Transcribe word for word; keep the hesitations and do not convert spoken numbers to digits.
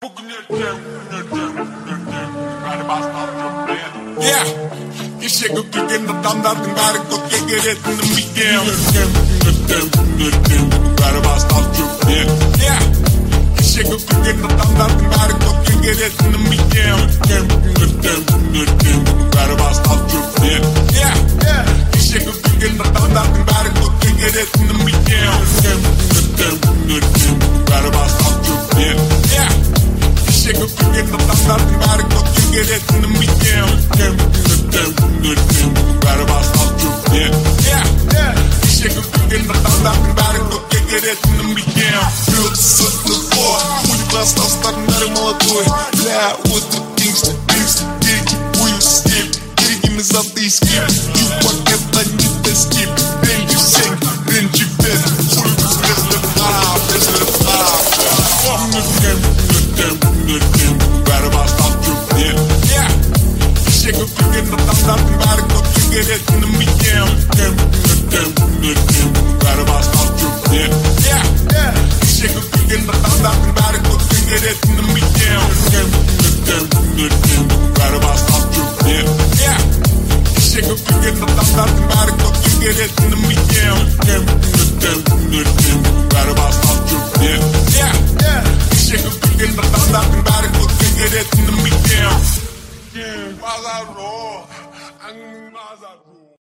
Yeah, kişiye gökyüzünde damlardın bari kopya geretini bildim. Galiba stalker. Yeah, kişiye gökyüzünde damlardın bari kopya geretini bildim. Galiba stalker. Yeah, kişiye gökyüzünde damlardın bari kopya geretini bildim. Galiba stalker. Yeah, kişiye gökyüzünde damlardın bari kopya geretini bildim. Galiba stalker. Yeah, kişiye gökyüzünde damlardın bari kopya geretini bildim. Власть старый молодой, бля, вот the things, things, деньги, will skip, деньги золотые скип, чувак, это не тест-тип, деньги сень, деньги бед, хуй без лета, без лета. Galiba stalker, yeah, kişiye gökyüzünde damlardın bari kopya geretini bildim. Galiba stalker, yeah, kişiye gökyüzünde damlardın bari kopya geretini bildim. Galiba stalker, yeah, kişiye gökyüzünde damlardın bari kopya geretini bildim. Galiba stalker, yeah, kişiye gökyüzünde damlardın bari kopya geretini bildim. Mazaro, ang Mazaro.